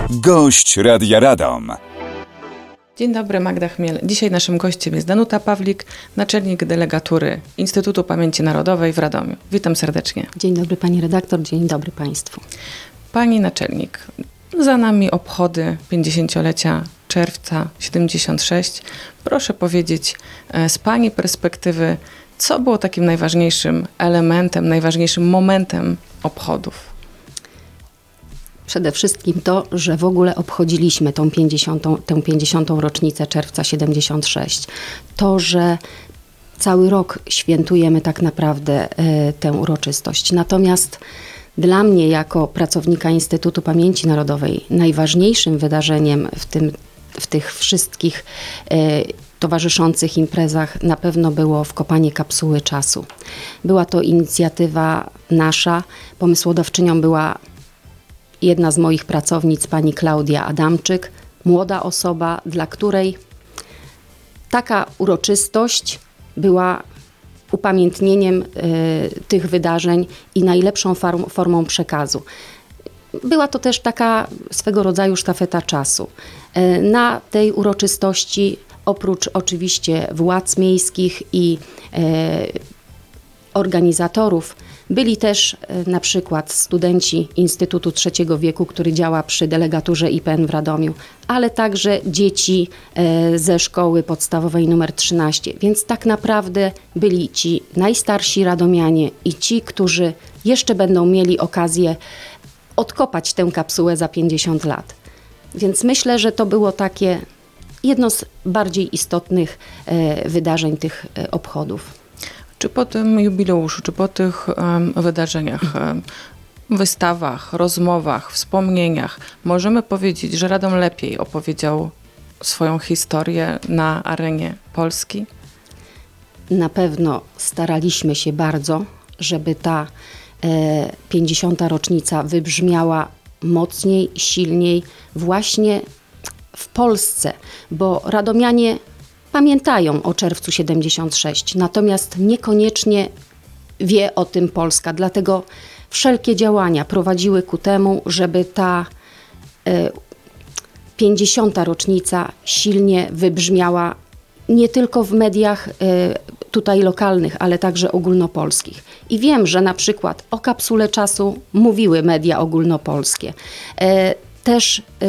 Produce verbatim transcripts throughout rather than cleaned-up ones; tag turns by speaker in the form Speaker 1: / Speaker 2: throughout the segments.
Speaker 1: Gość Radia Radom.
Speaker 2: Dzień dobry, Magda Chmiel. Dzisiaj naszym gościem jest Danuta Pawlik, naczelnik delegatury Instytutu Pamięci Narodowej w Radomiu. Witam serdecznie.
Speaker 3: Dzień dobry pani redaktor, dzień dobry państwu.
Speaker 2: Pani naczelnik, za nami obchody pięćdziesięciolecia czerwca siedemdziesiąt sześć. Proszę powiedzieć z pani perspektywy, co było takim najważniejszym elementem, najważniejszym momentem obchodów?
Speaker 3: Przede wszystkim to, że w ogóle obchodziliśmy tą pięćdziesiątą, tę pięćdziesiątą rocznicę czerwca siedemdziesiąt sześć. To, że cały rok świętujemy tak naprawdę y, tę uroczystość. Natomiast dla mnie jako pracownika Instytutu Pamięci Narodowej najważniejszym wydarzeniem w, tym, w tych wszystkich y, towarzyszących imprezach na pewno było wkopanie kapsuły czasu. Była to inicjatywa nasza, pomysłodawczynią była jedna z moich pracownic, pani Klaudia Adamczyk, młoda osoba, dla której taka uroczystość była upamiętnieniem y, tych wydarzeń i najlepszą farm, formą przekazu. Była to też taka swego rodzaju sztafeta czasu. Y, na tej uroczystości, oprócz oczywiście władz miejskich i y, organizatorów, byli też y, na przykład studenci Instytutu Trzeciego Wieku, który działa przy delegaturze I P N w Radomiu, ale także dzieci y, ze szkoły podstawowej numer trzynaście. Więc tak naprawdę byli ci najstarsi radomianie i ci, którzy jeszcze będą mieli okazję odkopać tę kapsułę za pięćdziesiąt lat. Więc myślę, że to było takie jedno z bardziej istotnych y, wydarzeń tych y, obchodów.
Speaker 2: Czy po tym jubileuszu, czy po tych um, wydarzeniach, um, wystawach, rozmowach, wspomnieniach możemy powiedzieć, że Radom lepiej opowiedział swoją historię na arenie Polski?
Speaker 3: Na pewno staraliśmy się bardzo, żeby ta e, pięćdziesiąta rocznica wybrzmiała mocniej, silniej właśnie w Polsce, bo radomianie pamiętają o czerwcu siedemdziesiąt sześć, natomiast niekoniecznie wie o tym Polska, dlatego wszelkie działania prowadziły ku temu, żeby ta e, pięćdziesiąta rocznica silnie wybrzmiała nie tylko w mediach e, tutaj lokalnych, ale także ogólnopolskich. I wiem, że na przykład o kapsule czasu mówiły media ogólnopolskie. E, też e,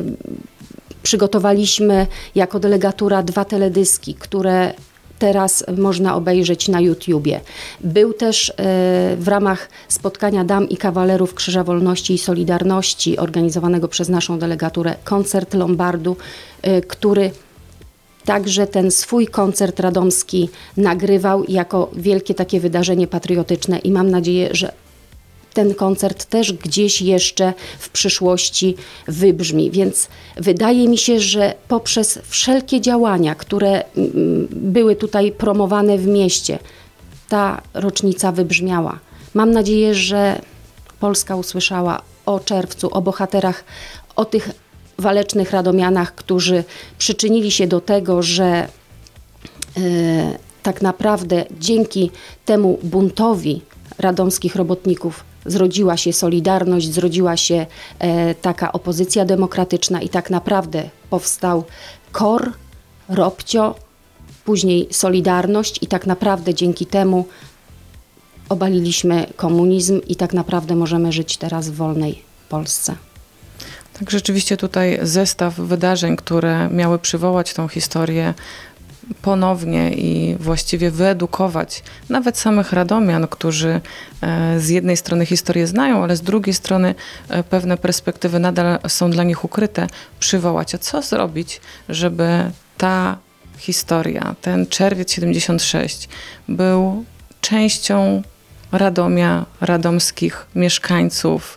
Speaker 3: Przygotowaliśmy jako delegatura dwa teledyski, które teraz można obejrzeć na YouTubie. Był też e, w ramach spotkania Dam i Kawalerów Krzyża Wolności i Solidarności organizowanego przez naszą delegaturę koncert Lombardu, e, który także ten swój koncert radomski nagrywał jako wielkie takie wydarzenie patriotyczne i mam nadzieję, że ten koncert też gdzieś jeszcze w przyszłości wybrzmi. Więc wydaje mi się, że poprzez wszelkie działania, które były tutaj promowane w mieście, ta rocznica wybrzmiała. Mam nadzieję, że Polska usłyszała o czerwcu, o bohaterach, o tych walecznych radomianach, którzy przyczynili się do tego, że yy, tak naprawdę dzięki temu buntowi radomskich robotników zrodziła się Solidarność, zrodziła się e, taka opozycja demokratyczna i tak naprawdę powstał K O R, Robcio, później Solidarność i tak naprawdę dzięki temu obaliliśmy komunizm i tak naprawdę możemy żyć teraz w wolnej Polsce.
Speaker 2: Tak, rzeczywiście tutaj zestaw wydarzeń, które miały przywołać tą historię ponownie i właściwie wyedukować nawet samych radomian, którzy z jednej strony historię znają, ale z drugiej strony pewne perspektywy nadal są dla nich ukryte, przywołać. A co zrobić, żeby ta historia, ten czerwiec siedemdziesiąt sześć był częścią Radomia, radomskich mieszkańców,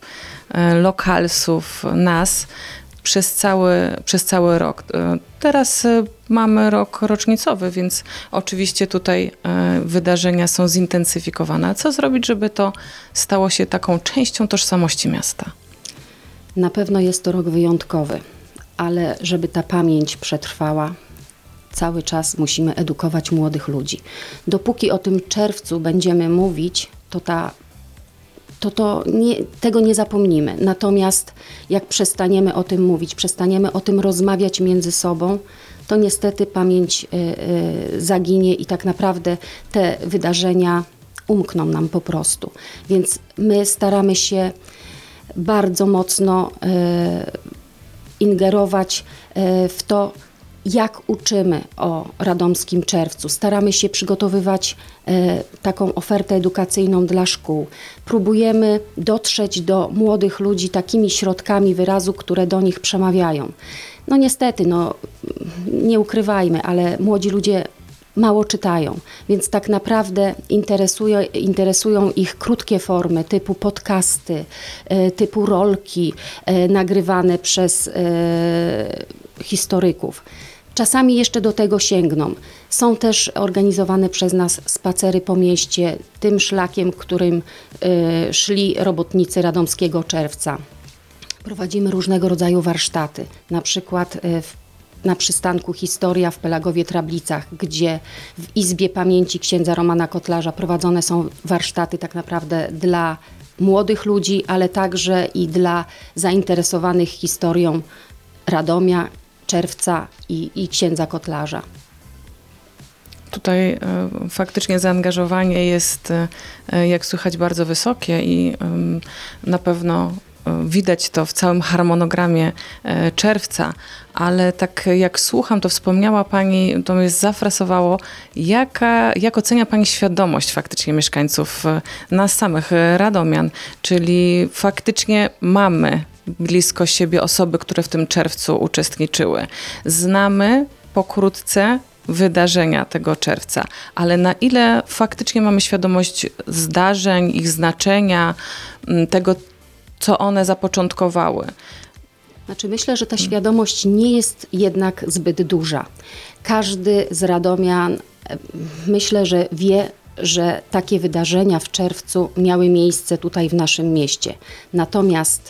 Speaker 2: lokalsów, nas, przez cały, przez cały rok. Teraz mamy rok rocznicowy, więc oczywiście tutaj wydarzenia są zintensyfikowane. A co zrobić, żeby to stało się taką częścią tożsamości miasta?
Speaker 3: Na pewno jest to rok wyjątkowy, ale żeby ta pamięć przetrwała, cały czas musimy edukować młodych ludzi. Dopóki o tym czerwcu będziemy mówić, to ta to, to nie, tego nie zapomnimy. Natomiast jak przestaniemy o tym mówić, przestaniemy o tym rozmawiać między sobą, to niestety pamięć y, y, zaginie i tak naprawdę te wydarzenia umkną nam po prostu. Więc my staramy się bardzo mocno y, ingerować y, w to, jak uczymy o Radomskim Czerwcu. Staramy się przygotowywać e, taką ofertę edukacyjną dla szkół. Próbujemy dotrzeć do młodych ludzi takimi środkami wyrazu, które do nich przemawiają. No niestety, no, nie ukrywajmy, ale młodzi ludzie mało czytają, więc tak naprawdę interesuje, interesują ich krótkie formy typu podcasty, e, typu rolki e, nagrywane przez e, historyków. Czasami jeszcze do tego sięgną. Są też organizowane przez nas spacery po mieście, tym szlakiem, którym y, szli robotnicy Radomskiego Czerwca. Prowadzimy różnego rodzaju warsztaty, na przykład y, w, na przystanku Historia w Pelagowie-Trablicach, gdzie w Izbie Pamięci księdza Romana Kotlarza prowadzone są warsztaty tak naprawdę dla młodych ludzi, ale także i dla zainteresowanych historią Radomia, Czerwca i, i księdza Kotlarza.
Speaker 2: Tutaj y, faktycznie zaangażowanie jest, y, jak słychać, bardzo wysokie i y, na pewno y, widać to w całym harmonogramie y, czerwca, ale tak jak słucham, to wspomniała Pani, to mnie zafrasowało, jaka, jak ocenia Pani świadomość faktycznie mieszkańców, y, nas samych, y, radomian, czyli faktycznie mamy blisko siebie osoby, które w tym czerwcu uczestniczyły. Znamy pokrótce wydarzenia tego czerwca, ale na ile faktycznie mamy świadomość zdarzeń, ich znaczenia, tego, co one zapoczątkowały?
Speaker 3: Znaczy myślę, że ta świadomość nie jest jednak zbyt duża. Każdy z radomian myślę, że wie, że takie wydarzenia w czerwcu miały miejsce tutaj w naszym mieście. Natomiast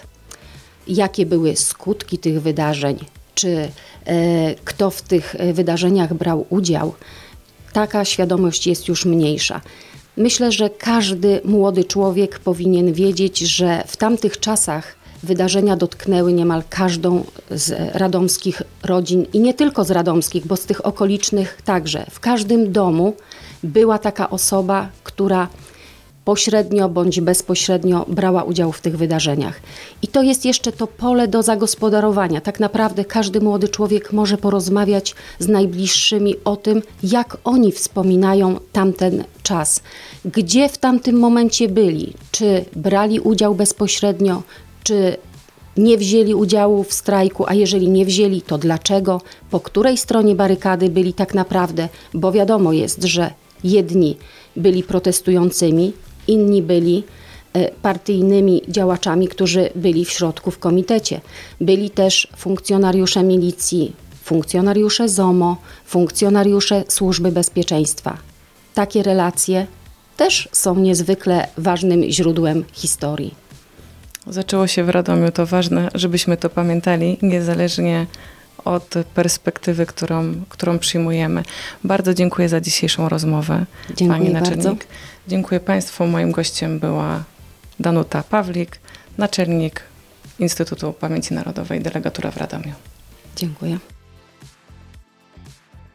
Speaker 3: jakie były skutki tych wydarzeń, czy e, kto w tych wydarzeniach brał udział, taka świadomość jest już mniejsza. Myślę, że każdy młody człowiek powinien wiedzieć, że w tamtych czasach wydarzenia dotknęły niemal każdą z radomskich rodzin i nie tylko z radomskich, bo z tych okolicznych także. W każdym domu była taka osoba, która pośrednio bądź bezpośrednio brała udział w tych wydarzeniach. I to jest jeszcze to pole do zagospodarowania. Tak naprawdę każdy młody człowiek może porozmawiać z najbliższymi o tym, jak oni wspominają tamten czas. Gdzie w tamtym momencie byli? Czy brali udział bezpośrednio, czy nie wzięli udziału w strajku, a jeżeli nie wzięli, to dlaczego? Po której stronie barykady byli tak naprawdę? Bo wiadomo jest, że jedni byli protestującymi, inni byli partyjnymi działaczami, którzy byli w środku w komitecie. Byli też funkcjonariusze milicji, funkcjonariusze Z O M O, funkcjonariusze Służby Bezpieczeństwa. Takie relacje też są niezwykle ważnym źródłem historii.
Speaker 2: Zaczęło się w Radomiu, to ważne, żebyśmy to pamiętali, niezależnie od perspektywy, którą, którą przyjmujemy. Bardzo dziękuję za dzisiejszą rozmowę,
Speaker 3: Dziękuję
Speaker 2: Pani naczelnik.
Speaker 3: bardzo.
Speaker 2: Dziękuję Państwu. Moim gościem była Danuta Pawlik, naczelnik Instytutu Pamięci Narodowej, delegatura w Radomiu.
Speaker 3: Dziękuję.